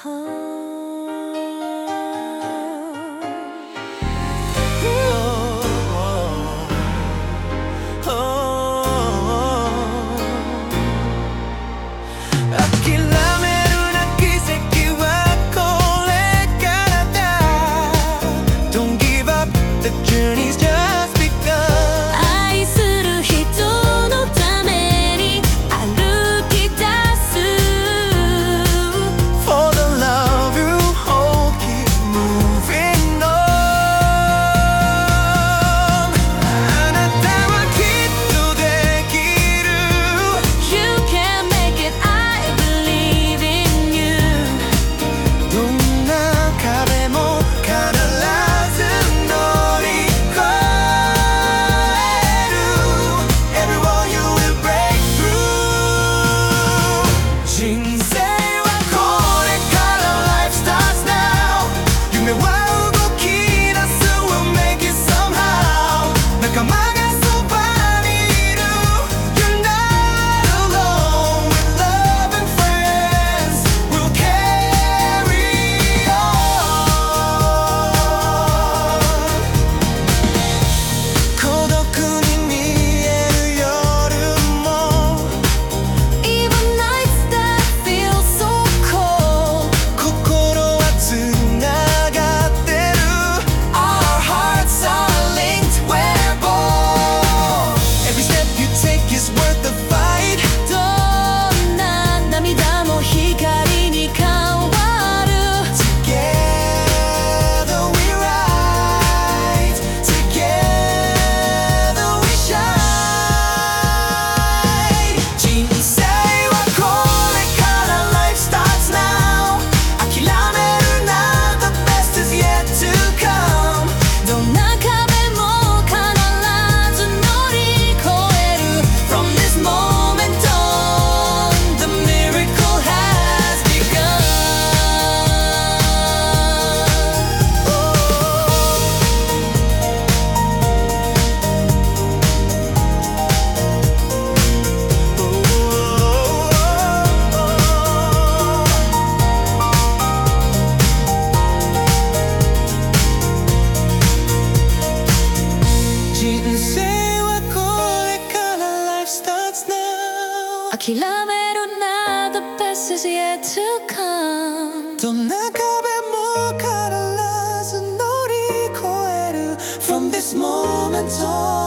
Don't give up, the journey's just begun. 愛する人のために歩き出す For the love you hold, keep moving on. あなたはきっとできる You can make it, I believe in you どんな壁も必ず乗り越える Every wall you will break through 人生はこれから Life starts now 夢は動き出す We'll make it somehow 仲間がそばにいる You're not alone With love and friends We'll carry on 孤独に見える夜も Even nights that feel so cold 心はつながってる Our hearts are linked, we're bold Every step you take is worth the fight どんな涙も光に変わる Together we rise Together we shine 人生はこれから Life starts now 諦めるな The best is yet to come どんな壁も必ず乗り越える From this moment on The miracle has begun 人生はこれから Life starts now 諦めるな The best is yet to come どんな壁も必ず乗り越える From this moment on